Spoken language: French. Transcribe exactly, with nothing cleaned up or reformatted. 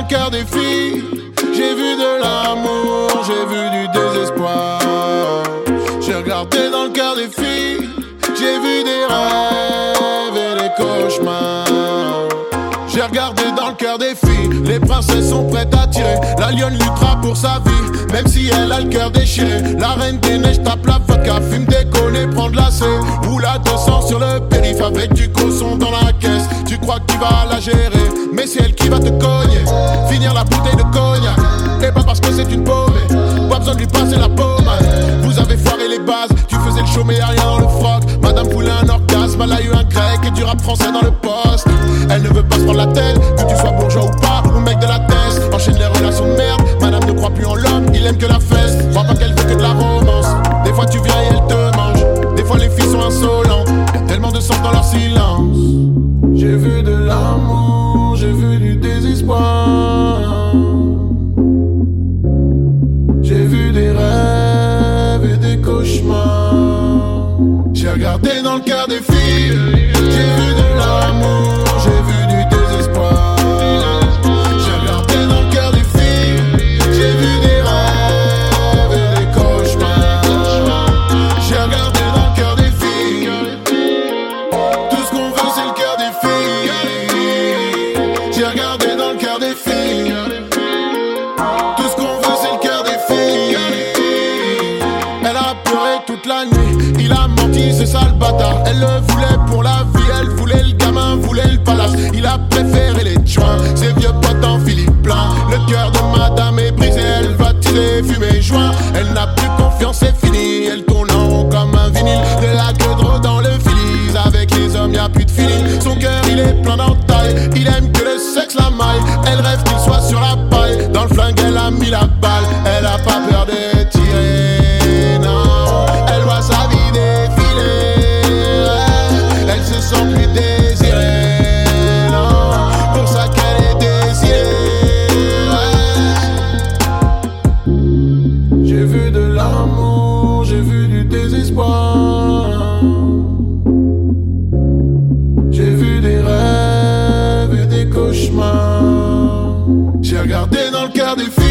le cœur des filles. J'ai vu de l'amour, j'ai vu du désespoir. J'ai regardé dans le cœur des filles. J'ai vu des rêves et des cauchemars. J'ai regardé dans le cœur des filles. Les princesses sont prêtes à tirer. La lionne luttera pour sa vie, même si elle a le cœur déchiré. La reine des neiges tape la vodka, fume déconner, prend de la C. Roule à deux cents sur le périph' avec du cosson dans la caisse. Tu crois que tu vas la gérer, mais c'est elle qui va te cogner. Finir la bouteille de cognac, et pas parce que c'est une paumée. Pas besoin de lui passer la pommade. Vous avez foiré les bases, tu faisais le show mais y'a rien dans le froc. Madame voulait un orgasme, elle a eu un grec et du rap français dans le poste. Elle ne veut pas se prendre la tête, que tu sois bourgeois ou pas, ou mec de la test. Enchaîne les relations de merde, madame ne croit plus en l'homme, il aime que la fesse. Crois pas qu'elle veut que de la romance. Des fois tu viens et elle te mange. Des fois les filles sont insolentes, y'a tellement de sens dans leur silence. J'ai vu de l'amour, j'ai vu du désespoir. J'ai vu des rêves et des cauchemars. J'ai regardé dans le cœur des filles. J'ai vu de l'amour, j'ai vu du désespoir. J'ai regardé dans le cœur des filles. J'ai vu des rêves et des cauchemars. J'ai regardé dans le cœur des filles. Tout ce qu'on veut c'est le cœur des filles. J'ai regardé dans le cœur des filles. Tout ce qu'on veut c'est le cœur des filles. Elle a pleuré toute la nuit, il a menti, c'est ça le bâtard. Elle le voulait pour la vie, elle voulait le gamin, voulait le palace. Il a préféré les joints, ses vieux potes en Philippe plein. Le cœur de madame est brisé, elle va tirer, fumer, joint. Elle n'a plus confiance, c'est fini, elle tourne en rond comme un vinyle. De la queue de dans le filis, avec les hommes y'a plus de feeling. Son cœur il est plein d'entailles, il aime que le sexe la maille. Elle rêve qu'il soit sur la paille, dans le flingue elle a mis la balle. Elle a pas peur de tirer, non. Elle voit sa vie défiler, elle se sent plus désirée, non. Pour ça qu'elle est désirée. J'ai vu de l'amour, j'ai vu du désespoir. J'ai vu des rêves et des cauchemars. J'ai regardé dans le cœur des filles.